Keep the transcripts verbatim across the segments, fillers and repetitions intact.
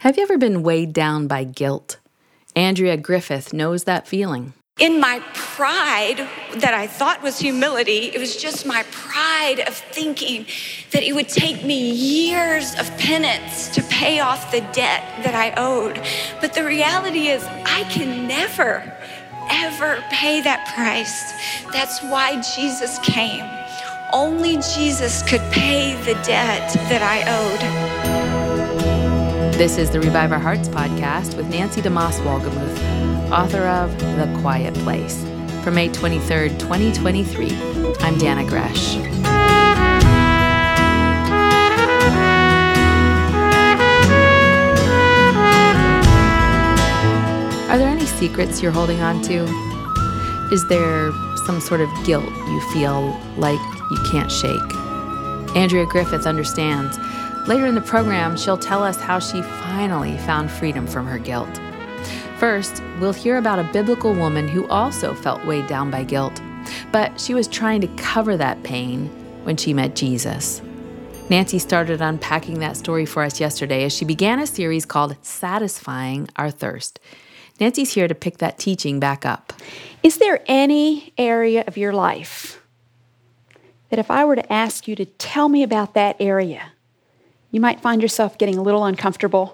Have you ever been weighed down by guilt? Andrea Griffith knows that feeling. In my pride that I thought was humility, it was just my pride of thinking that it would take me years of penance to pay off the debt that I owed. But the reality is I can never, ever pay that price. That's why Jesus came. Only Jesus could pay the debt that I owed. This is the Revive Our Hearts podcast with Nancy DeMoss Wolgemuth, author of The Quiet Place. For May twenty-third, twenty twenty-three, I'm Dana Gresh. Are there any secrets you're holding on to? Is there some sort of guilt you feel like you can't shake? Andrea Griffith understands. Later in the program, she'll tell us how she finally found freedom from her guilt. First, we'll hear about a biblical woman who also felt weighed down by guilt, but she was trying to cover that pain when she met Jesus. Nancy started unpacking that story for us yesterday as she began a series called Satisfying Our Thirst. Nancy's here to pick that teaching back up. Is there any area of your life that if I were to ask you to tell me about that area, you might find yourself getting a little uncomfortable?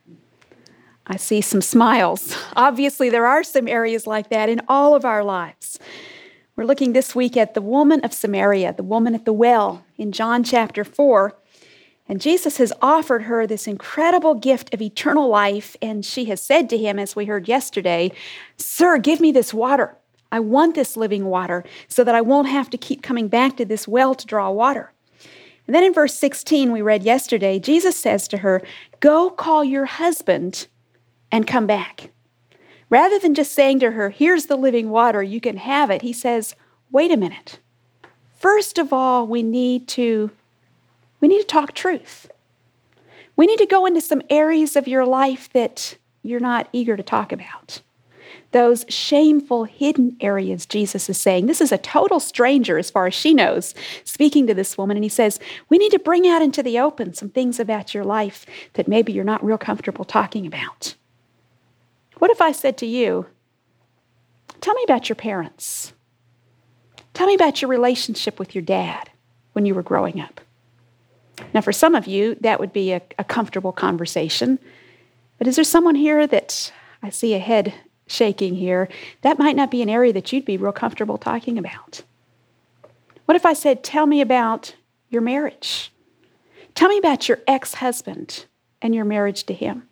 I see some smiles. Obviously, there are some areas like that in all of our lives. We're looking this week at the woman of Samaria, the woman at the well in John chapter four. And Jesus has offered her this incredible gift of eternal life. And she has said to him, as we heard yesterday, "Sir, give me this water. I want this living water so that I won't have to keep coming back to this well to draw water." And then in verse sixteen, we read yesterday, Jesus says to her, "Go call your husband and come back." Rather than just saying to her, "Here's the living water, you can have it," he says, "Wait a minute. First of all, we need to, we need to talk truth. We need to go into some areas of your life that you're not eager to talk about. Those shameful, hidden areas," Jesus is saying. This is a total stranger, as far as she knows, speaking to this woman. And he says, we need to bring out into the open some things about your life that maybe you're not real comfortable talking about. What if I said to you, tell me about your parents. Tell me about your relationship with your dad when you were growing up. Now, for some of you, that would be a, a comfortable conversation. But is there someone here that I see a head shaking here? That might not be an area that you'd be real comfortable talking about. What if I said, tell me about your marriage? Tell me about your ex-husband and your marriage to him.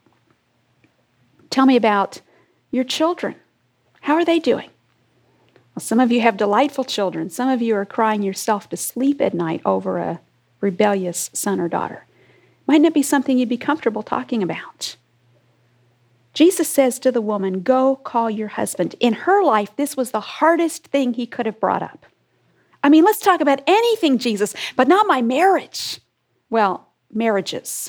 Tell me about your children. How are they doing? Well, some of you have delightful children. Some of you are crying yourself to sleep at night over a rebellious son or daughter. Might not be something you'd be comfortable talking about. Jesus says to the woman, go call your husband. In her life, this was the hardest thing he could have brought up. I mean, let's talk about anything, Jesus, but not my marriage. Well, marriages.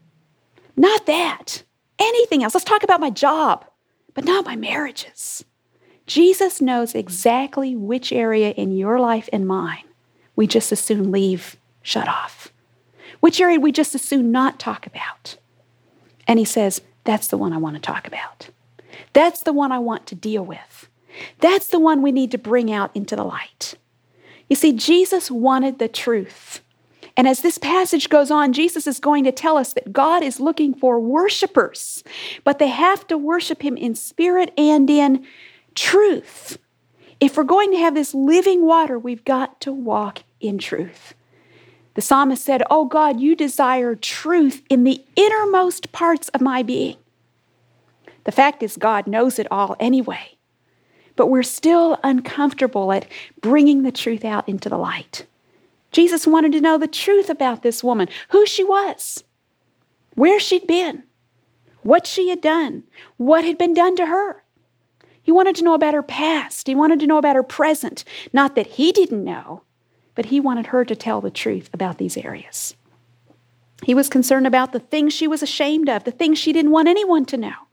Not that. Anything else. Let's talk about my job, but not my marriages. Jesus knows exactly which area in your life and mine we just as soon leave shut off. Which area we just as soon not talk about. And he says, that's the one I want to talk about. That's the one I want to deal with. That's the one we need to bring out into the light. You see, Jesus wanted the truth. And as this passage goes on, Jesus is going to tell us that God is looking for worshipers, but they have to worship him in spirit and in truth. If we're going to have this living water, we've got to walk in truth. The psalmist said, "Oh God, you desire truth in the innermost parts of my being." The fact is, God knows it all anyway, but we're still uncomfortable at bringing the truth out into the light. Jesus wanted to know the truth about this woman, who she was, where she'd been, what she had done, what had been done to her. He wanted to know about her past. He wanted to know about her present. Not that he didn't know, but he wanted her to tell the truth about these areas. He was concerned about the things she was ashamed of, the things she didn't want anyone to know.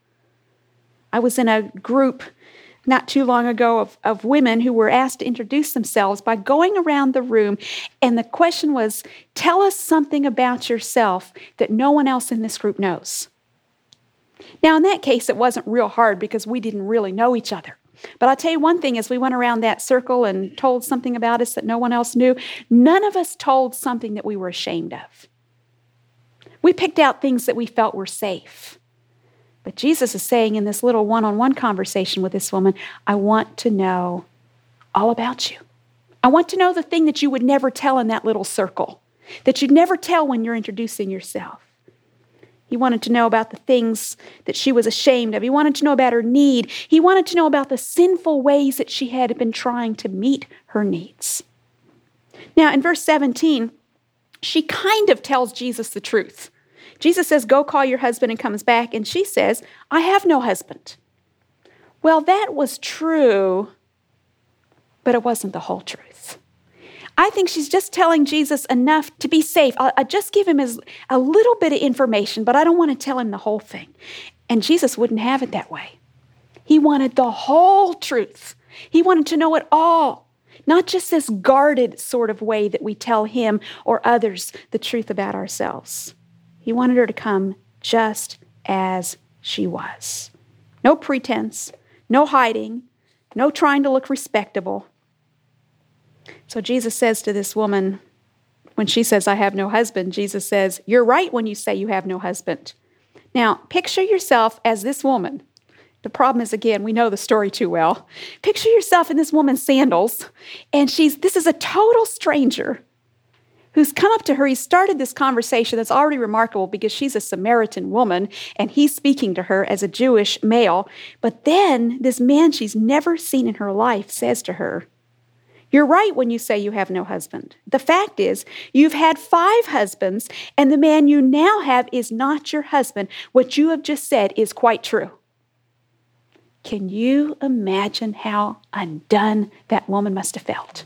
I was in a group not too long ago of, of women who were asked to introduce themselves by going around the room, and the question was, tell us something about yourself that no one else in this group knows. Now, in that case, it wasn't real hard because we didn't really know each other. But I'll tell you one thing, as we went around that circle and told something about us that no one else knew, none of us told something that we were ashamed of. We picked out things that we felt were safe. But Jesus is saying in this little one-on-one conversation with this woman, I want to know all about you. I want to know the thing that you would never tell in that little circle, that you'd never tell when you're introducing yourself. He wanted to know about the things that she was ashamed of. He wanted to know about her need. He wanted to know about the sinful ways that she had been trying to meet her needs. Now, in verse seventeen, she kind of tells Jesus the truth. Jesus says, go call your husband, and comes back, and she says, I have no husband. Well, that was true, but it wasn't the whole truth. I think she's just telling Jesus enough to be safe. I'll, I'll just give him his, a little bit of information, but I don't want to tell him the whole thing. And Jesus wouldn't have it that way. He wanted the whole truth. He wanted to know it all, not just this guarded sort of way that we tell him or others the truth about ourselves. He wanted her to come just as she was. No pretense, no hiding, no trying to look respectable. So Jesus says to this woman, when she says, I have no husband, Jesus says, you're right when you say you have no husband. Now, picture yourself as this woman. The problem is, again, we know the story too well. Picture yourself in this woman's sandals, and she's this is a total stranger who's come up to her. He started this conversation that's already remarkable because she's a Samaritan woman, and he's speaking to her as a Jewish male. But then this man she's never seen in her life says to her, you're right when you say you have no husband. The fact is, you've had five husbands, and the man you now have is not your husband. What you have just said is quite true. Can you imagine how undone that woman must have felt?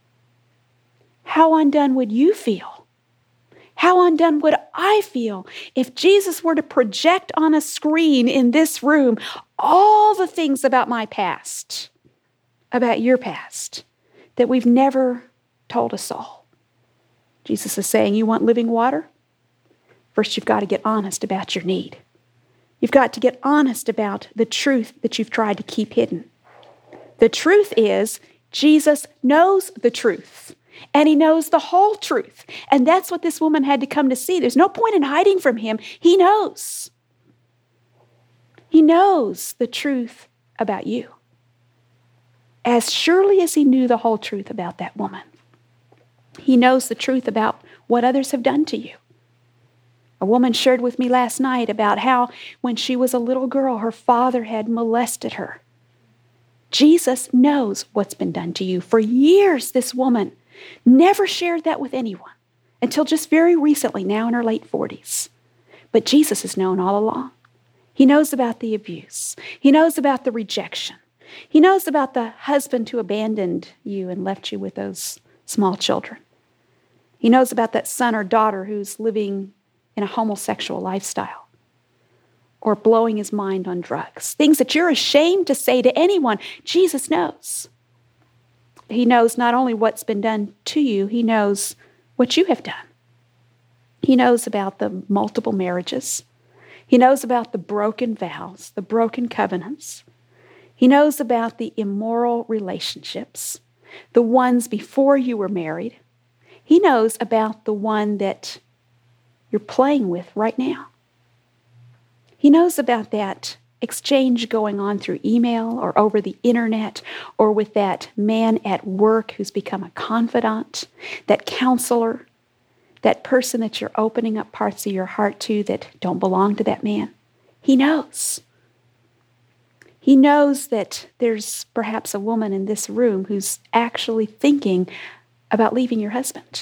How undone would you feel? How undone would I feel if Jesus were to project on a screen in this room all the things about my past, about your past, that we've never told a soul? Jesus is saying, you want living water? First, you've got to get honest about your need. You've got to get honest about the truth that you've tried to keep hidden. The truth is, Jesus knows the truth, and he knows the whole truth. And that's what this woman had to come to see. There's no point in hiding from him. He knows. He knows the truth about you, as surely as he knew the whole truth about that woman. He knows the truth about what others have done to you. A woman shared with me last night about how when she was a little girl, her father had molested her. Jesus knows what's been done to you. For years, this woman never shared that with anyone until just very recently, now in her late forties. But Jesus has known all along. He knows about the abuse. He knows about the rejection. He knows about the husband who abandoned you and left you with those small children. He knows about that son or daughter who's living in a homosexual lifestyle or blowing his mind on drugs. Things that you're ashamed to say to anyone. Jesus knows. He knows not only what's been done to you, he knows what you have done. He knows about the multiple marriages. He knows about the broken vows, the broken covenants. He knows about the immoral relationships, the ones before you were married. He knows about the one that you're playing with right now. He knows about that exchange going on through email or over the internet or with that man at work who's become a confidant, that counselor, that person that you're opening up parts of your heart to that don't belong to that man. He knows. He knows that there's perhaps a woman in this room who's actually thinking about leaving your husband.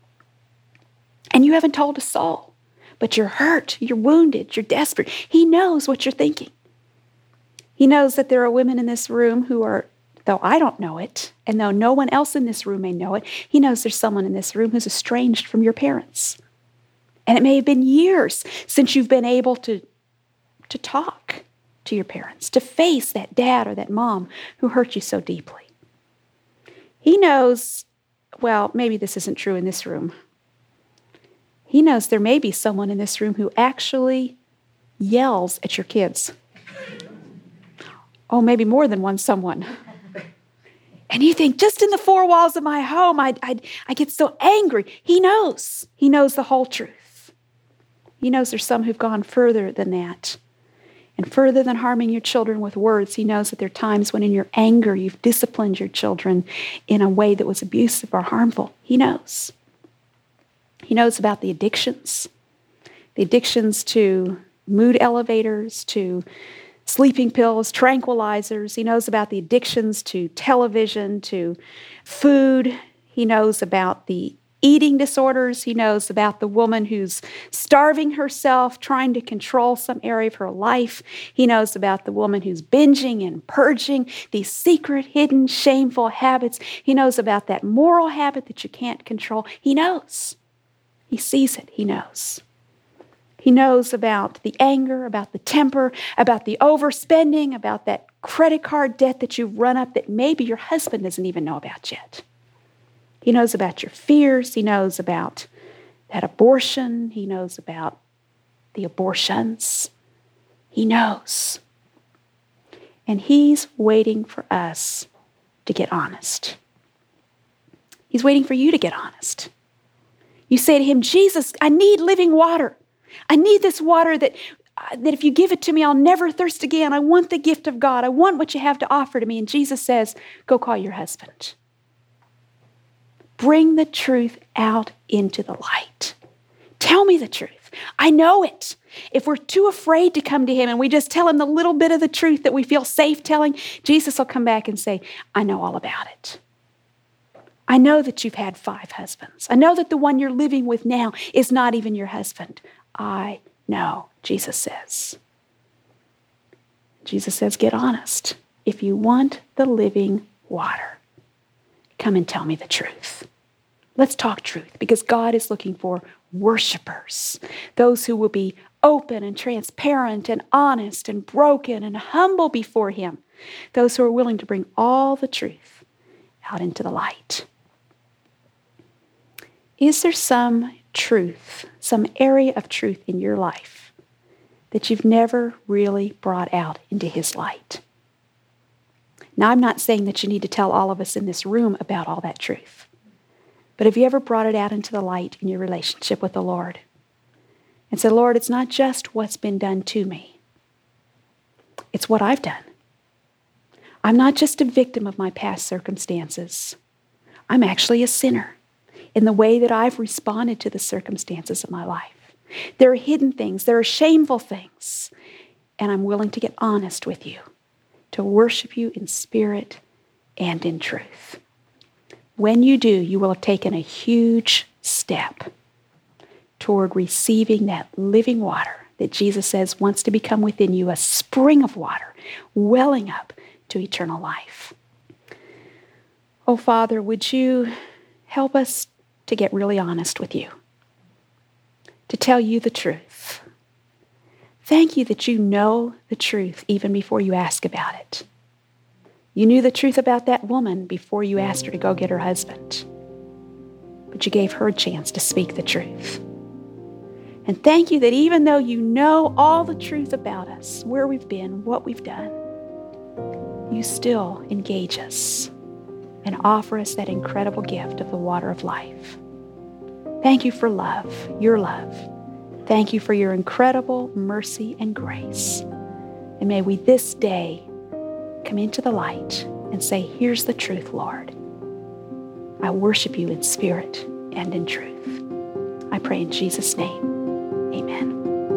And you haven't told a soul, but you're hurt, you're wounded, you're desperate. He knows what you're thinking. He knows that there are women in this room who are, though I don't know it, and though no one else in this room may know it, he knows there's someone in this room who's estranged from your parents. And it may have been years since you've been able to, to talk to your parents, to face that dad or that mom who hurt you so deeply. He knows, well, maybe this isn't true in this room. He knows there may be someone in this room who actually yells at your kids. Oh, maybe more than one someone. And you think, just in the four walls of my home, I I I get so angry. He knows. He knows the whole truth. He knows there's some who've gone further than that. And further than harming your children with words, he knows that there are times when in your anger you've disciplined your children in a way that was abusive or harmful. He knows. He knows about the addictions. The addictions to mood elevators, to sleeping pills, tranquilizers. He knows about the addictions to television, to food. He knows about the eating disorders. He knows about the woman who's starving herself, trying to control some area of her life. He knows about the woman who's binging and purging, these secret, hidden, shameful habits. He knows about that moral habit that you can't control. He knows. He sees it. He knows. He knows about the anger, about the temper, about the overspending, about that credit card debt that you've run up that maybe your husband doesn't even know about yet. He knows about your fears. He knows about that abortion. He knows about the abortions. He knows. And he's waiting for us to get honest. He's waiting for you to get honest. You say to him, Jesus, I need living water. I need this water that, uh, that if you give it to me, I'll never thirst again. I want the gift of God. I want what you have to offer to me. And Jesus says, go call your husband. Bring the truth out into the light. Tell me the truth. I know it. If we're too afraid to come to him and we just tell him the little bit of the truth that we feel safe telling, Jesus will come back and say, I know all about it. I know that you've had five husbands. I know that the one you're living with now is not even your husband. I know, Jesus says. Jesus says, get honest. If you want the living water, come and tell me the truth. Let's talk truth, because God is looking for worshipers, those who will be open and transparent and honest and broken and humble before him, those who are willing to bring all the truth out into the light. Is there some truth, some area of truth in your life that you've never really brought out into his light? Now, I'm not saying that you need to tell all of us in this room about all that truth, but have you ever brought it out into the light in your relationship with the Lord and said, Lord, it's not just what's been done to me. It's what I've done. I'm not just a victim of my past circumstances. I'm actually a sinner in the way that I've responded to the circumstances of my life. There are hidden things. There are shameful things. And I'm willing to get honest with you, to worship you in spirit and in truth. When you do, you will have taken a huge step toward receiving that living water that Jesus says wants to become within you, a spring of water welling up to eternal life. Oh, Father, would you help us to get really honest with you, to tell you the truth. Thank you that you know the truth even before you ask about it. You knew the truth about that woman before you asked her to go get her husband, but you gave her a chance to speak the truth. And thank you that even though you know all the truth about us, where we've been, what we've done, you still engage us and offer us that incredible gift of the water of life. Thank you for love, your love. Thank you for your incredible mercy and grace. And may we this day come into the light and say, here's the truth, Lord. I worship you in spirit and in truth. I pray in Jesus' name. Amen.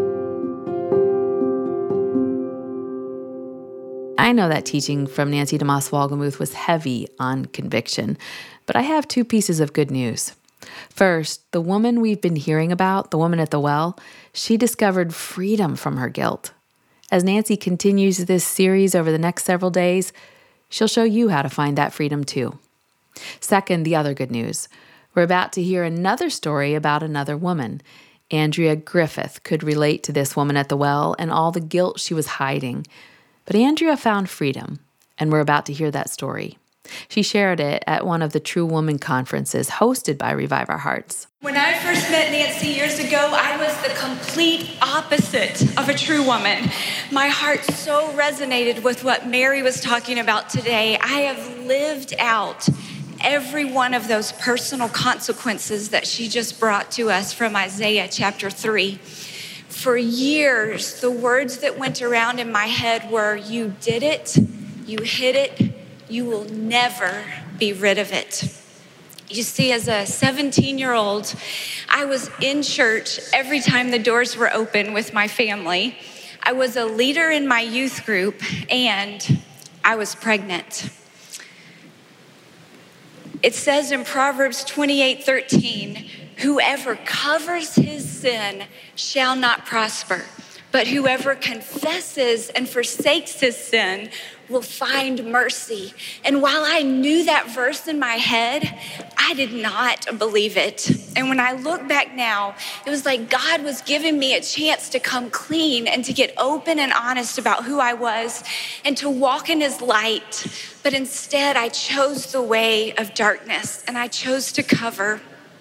I know that teaching from Nancy DeMoss Wolgemuth was heavy on conviction, but I have two pieces of good news. First, the woman we've been hearing about, the woman at the well, she discovered freedom from her guilt. As Nancy continues this series over the next several days, she'll show you how to find that freedom too. Second, the other good news. We're about to hear another story about another woman. Andrea Griffith could relate to this woman at the well and all the guilt she was hiding. But Andrea found freedom, and we're about to hear that story. She shared it at one of the True Woman conferences hosted by Revive Our Hearts. When I first met Nancy years ago, I was the complete opposite of a true woman. My heart so resonated with what Mary was talking about today. I have lived out every one of those personal consequences that she just brought to us from Isaiah chapter three. For years, the words that went around in my head were, you did it, you hid it, you will never be rid of it. You see, as a seventeen-year-old, I was in church every time the doors were open with my family. I was a leader in my youth group, and I was pregnant. It says in Proverbs twenty-eight thirteen, whoever covers his sin shall not prosper, but whoever confesses and forsakes his sin will find mercy. And while I knew that verse in my head, I did not believe it. And when I look back now, it was like God was giving me a chance to come clean and to get open and honest about who I was and to walk in his light. But instead, I chose the way of darkness and I chose to cover.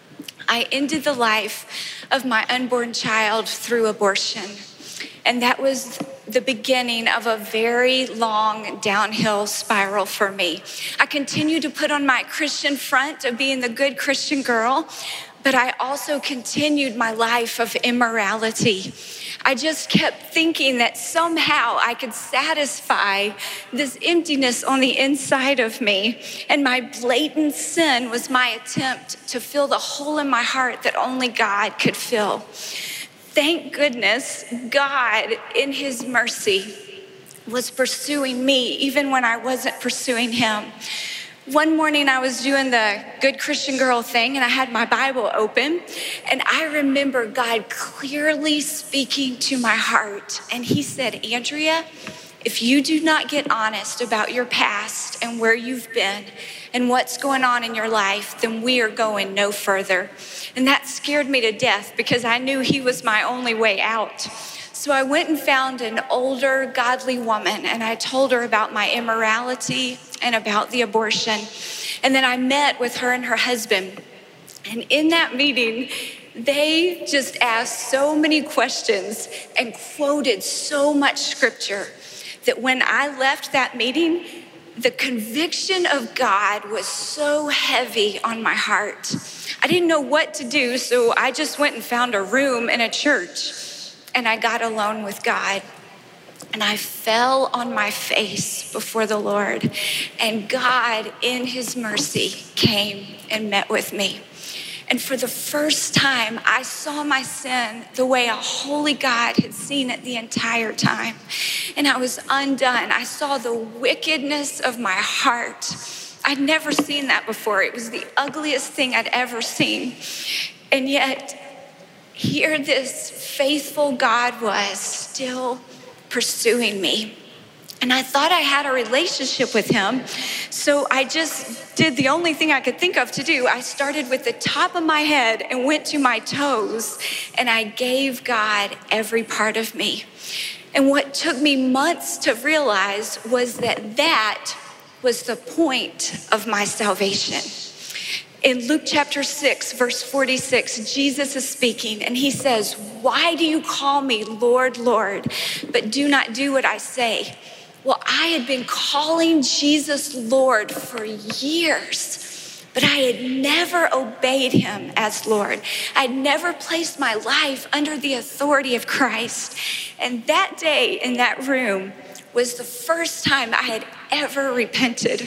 I ended the life of my unborn child through abortion. And that was the beginning of a very long downhill spiral for me. I continued to put on my Christian front of being the good Christian girl, but I also continued my life of immorality. I just kept thinking that somehow I could satisfy this emptiness on the inside of me. And my blatant sin was my attempt to fill the hole in my heart that only God could fill. Thank goodness God, in his mercy, was pursuing me even when I wasn't pursuing him. One morning I was doing the good Christian girl thing and I had my Bible open and I remember God clearly speaking to my heart. And he said, Andrea, if you do not get honest about your past and where you've been and what's going on in your life, then we are going no further. And that scared me to death because I knew he was my only way out. So I went and found an older, godly woman, and I told her about my immorality and about the abortion. And then I met with her and her husband. And in that meeting, they just asked so many questions and quoted so much scripture that when I left that meeting, the conviction of God was so heavy on my heart. I didn't know what to do, so I just went and found a room in a church, and I got alone with God. And I fell on my face before the Lord, and God, in his mercy, came and met with me. And for the first time, I saw my sin the way a holy God had seen it the entire time. And I was undone. I saw the wickedness of my heart. I'd never seen that before. It was the ugliest thing I'd ever seen. And yet, here this faithful God was still pursuing me. And I thought I had a relationship with him. So I just did the only thing I could think of to do. I started with the top of my head and went to my toes. And I gave God every part of me. And what took me months to realize was that that was the point of my salvation. In Luke chapter six, verse forty-six, Jesus is speaking and he says, why do you call me Lord, Lord, but do not do what I say? Well, I had been calling Jesus Lord for years, but I had never obeyed him as Lord. I'd never placed my life under the authority of Christ. And that day in that room was the first time I had ever repented.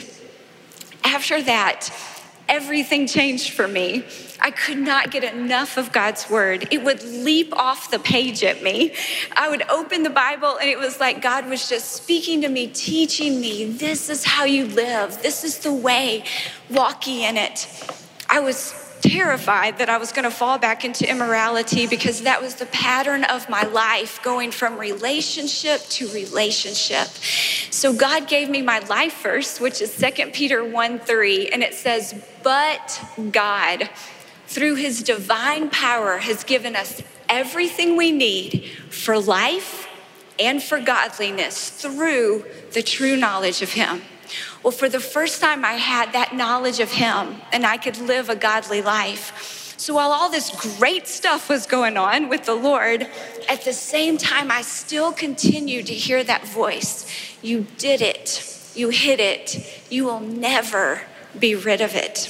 After that, everything changed for me. I could not get enough of God's word. It would leap off the page at me. I would open the Bible and it was like God was just speaking to me, teaching me, this is how you live. This is the way, walk ye in it. I was terrified that I was going to fall back into immorality because that was the pattern of my life, going from relationship to relationship. So God gave me my life verse, which is Second Peter one three, and it says, but God, through his divine power, has given us everything we need for life and for godliness through the true knowledge of him. Well, for the first time, I had that knowledge of him, and I could live a godly life. So while all this great stuff was going on with the Lord, at the same time, I still continued to hear that voice. You did it. You hid it. You will never be rid of it.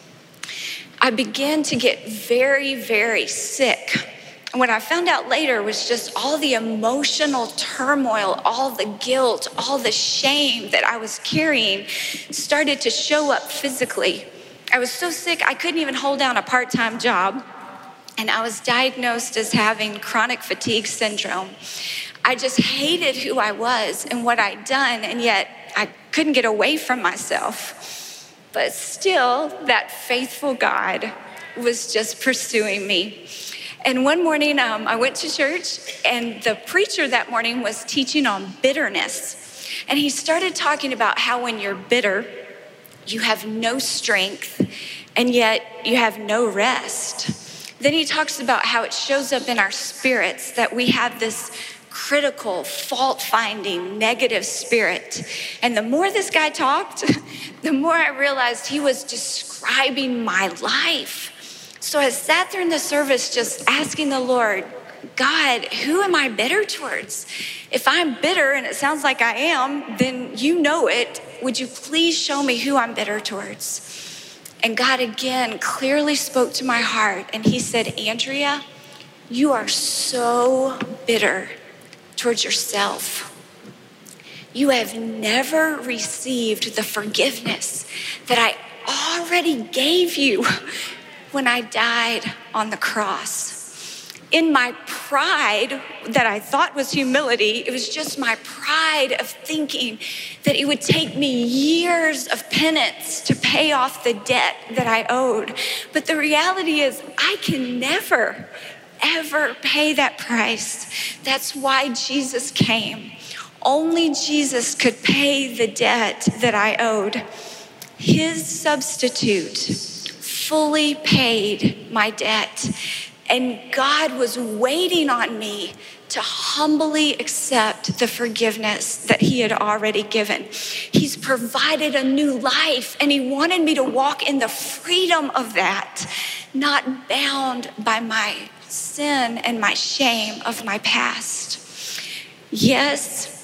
I began to get very, very sick. And what I found out later was just all the emotional turmoil, all the guilt, all the shame that I was carrying started to show up physically. I was so sick, I couldn't even hold down a part-time job. And I was diagnosed as having chronic fatigue syndrome. I just hated who I was and what I'd done, and yet I couldn't get away from myself. But still, that faithful God was just pursuing me. And one morning, um, I went to church, and the preacher that morning was teaching on bitterness. And he started talking about how when you're bitter, you have no strength, and yet you have no rest. Then he talks about how it shows up in our spirits, that we have this critical, fault-finding, negative spirit. And the more this guy talked, the more I realized he was describing my life. So I sat there in the service just asking the Lord, God, who am I bitter towards? If I'm bitter, and it sounds like I am, then you know it. Would you please show me who I'm bitter towards? And God again clearly spoke to my heart, and he said, Andrea, you are so bitter towards yourself. You have never received the forgiveness that I already gave you when I died on the cross. In my pride that I thought was humility, it was just my pride of thinking that it would take me years of penance to pay off the debt that I owed. But the reality is I can never, ever pay that price. That's why Jesus came. Only Jesus could pay the debt that I owed. His substitute fully paid my debt. And God was waiting on me to humbly accept the forgiveness that he had already given. He's provided a new life, and he wanted me to walk in the freedom of that, not bound by my sin and my shame of my past. Yes,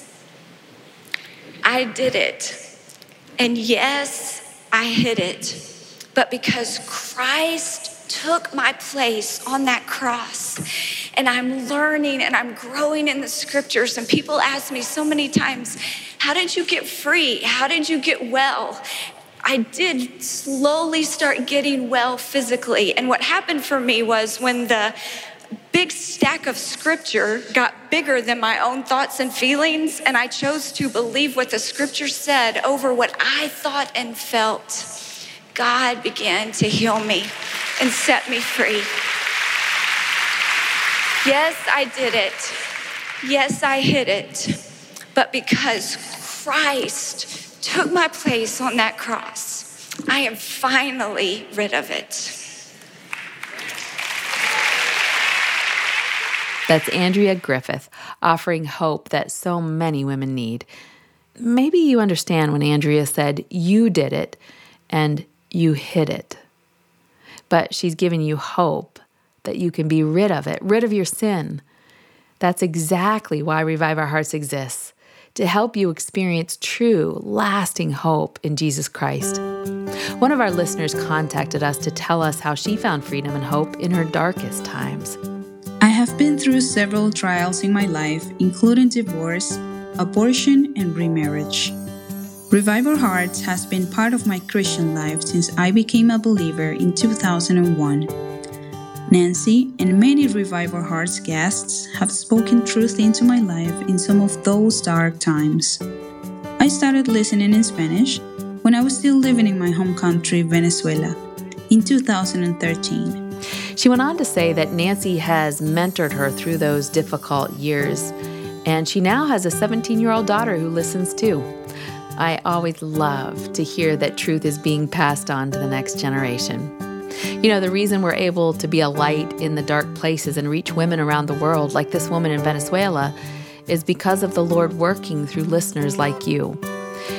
I did it. And yes, I hid it. But because Christ took my place on that cross, and I'm learning and I'm growing in the scriptures, and people ask me so many times, how did you get free? How did you get well? I did slowly start getting well physically. And what happened for me was when the big stack of scripture got bigger than my own thoughts and feelings, and I chose to believe what the scripture said over what I thought and felt, God began to heal me and set me free. Yes, I did it. Yes, I hid it. But because Christ took my place on that cross, I am finally rid of it. That's Andrea Griffith, offering hope that so many women need. Maybe you understand when Andrea said, you did it, and you hid it. But she's giving you hope that you can be rid of it, rid of your sin. That's exactly why Revive Our Hearts exists, to help you experience true, lasting hope in Jesus Christ. One of our listeners contacted us to tell us how she found freedom and hope in her darkest times. I have been through several trials in my life, including divorce, abortion, and remarriage. Revive Our Hearts has been part of my Christian life since I became a believer in two thousand one. Nancy and many Revive Our Hearts guests have spoken truth into my life in some of those dark times. I started listening in Spanish when I was still living in my home country, Venezuela, in two thousand thirteen. She went on to say that Nancy has mentored her through those difficult years, and she now has a seventeen-year-old daughter who listens too. I always love to hear that truth is being passed on to the next generation. You know, the reason we're able to be a light in the dark places and reach women around the world, like this woman in Venezuela, is because of the Lord working through listeners like you.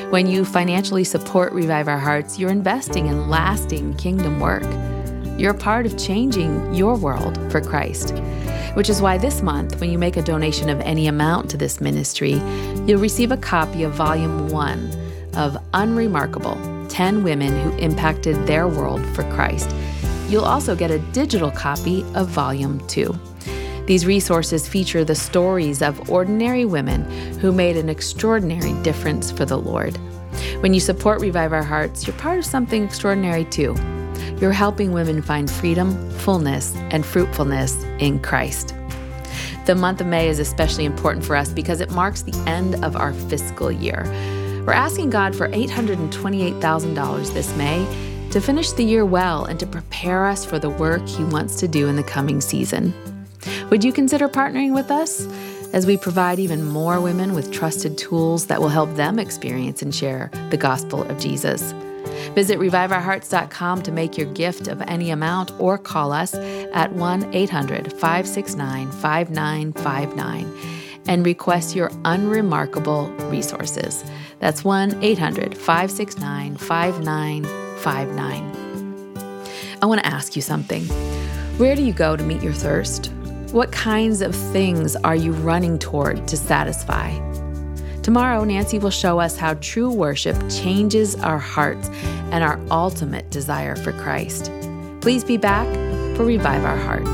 When you financially support Revive Our Hearts, you're investing in lasting kingdom work. You're a part of changing your world for Christ, which is why this month, when you make a donation of any amount to this ministry, you'll receive a copy of Volume one of Unremarkable, ten Women Who Impacted Their World for Christ. You'll also get a digital copy of Volume two. These resources feature the stories of ordinary women who made an extraordinary difference for the Lord. When you support Revive Our Hearts, you're part of something extraordinary too. You're helping women find freedom, fullness, and fruitfulness in Christ. The month of May is especially important for us because it marks the end of our fiscal year. We're asking God for eight hundred twenty-eight thousand dollars this May to finish the year well and to prepare us for the work He wants to do in the coming season. Would you consider partnering with us as we provide even more women with trusted tools that will help them experience and share the gospel of Jesus? Visit revive our hearts dot com to make your gift of any amount or call us at one eight hundred, five six nine, five nine five nine and request your unremarkable resources. That's one eight hundred, five six nine, five nine five nine. I want to ask you something. Where do you go to meet your thirst? What kinds of things are you running toward to satisfy? Tomorrow, Nancy will show us how true worship changes our hearts and our ultimate desire for Christ. Please be back for Revive Our Hearts.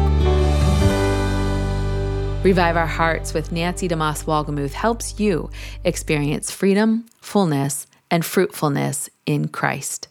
Revive Our Hearts with Nancy DeMoss Wolgemuth helps you experience freedom, fullness, and fruitfulness in Christ.